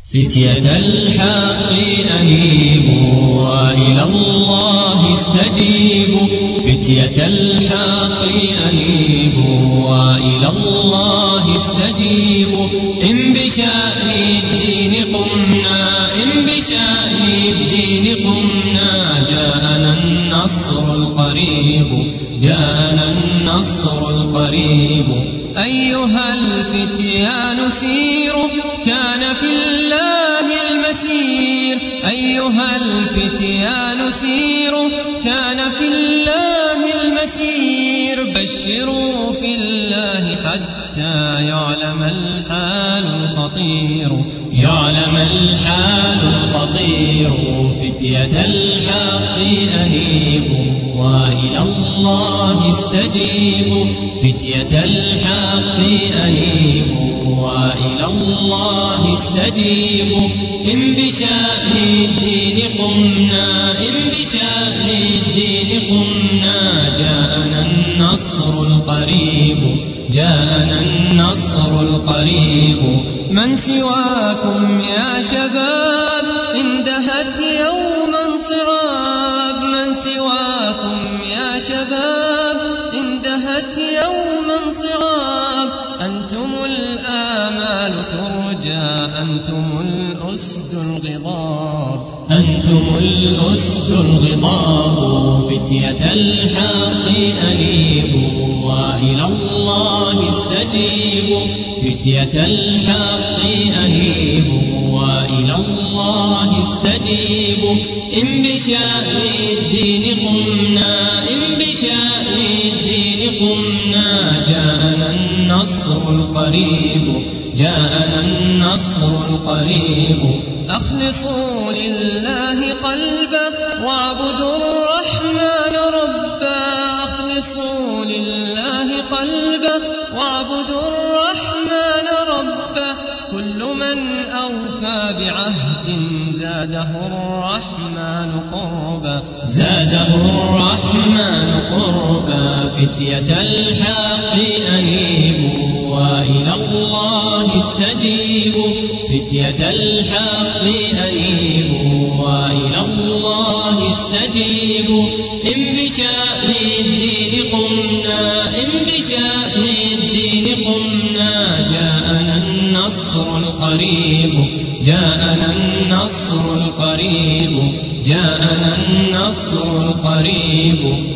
فتية الحق أنيبوا وإلى الله استجيبوا. فتية الحق أنيبوا وإلى الله استجيبوا. إن بشأن الدين قمنا، إن بشأن الدين قمنا، جاءنا النصر القريب، جاءنا النصر القريب. أيها الفتيان سيروا، كان في الله المسير. أيها الفتيان سيروا، كان في الله المسير. بشروا في الله حتى يعلم الحال الخطير، يعلم الحال الخطير. فتية الحق أنيبوا وإلى الله استجيبوا. فتية الحق أنيبوا وإلى الله استجيبوا. إن بشأن الدين قمنا، إن بشأن الدين قمنا، جاءنا النصر القريب، جاءنا النصر القريب. من سواكم يا شباب اندهت يوما صعاب، من سواكم يا شباب اندهت يوما صعاب. أنتم الآمال ترجى، أنتم الأسد الغضاب، أنتم الأسد الغضاب. فتية الحق أنيبوا وإلى الله استجيبوا. فتية الحق أنيبوا وإلى الله استجيبوا. إن بشأن الدين قمنا، إن بشأن الدين قمنا، جاءنا النصر القريب، جاءنا النصر القريب. أخلصوا لله قلبا واعبدوا الرحمن ربا. أخلصوا لله قلبا واعبدوا الرحمن ربا. كل من أوفى بعهد زاده الرحمن قربا، زاده الرحمن قربا. فتية الحق أنيبوا وإلى الله استجيبوا. فتية الحق أنيبوا وإلى الله استجيبوا. إن بشأن الدين قمنا، إن بشأن الدين قمنا، جاءنا النصر القريب، جاءنا النصر القريب، جاءنا النصر القريب.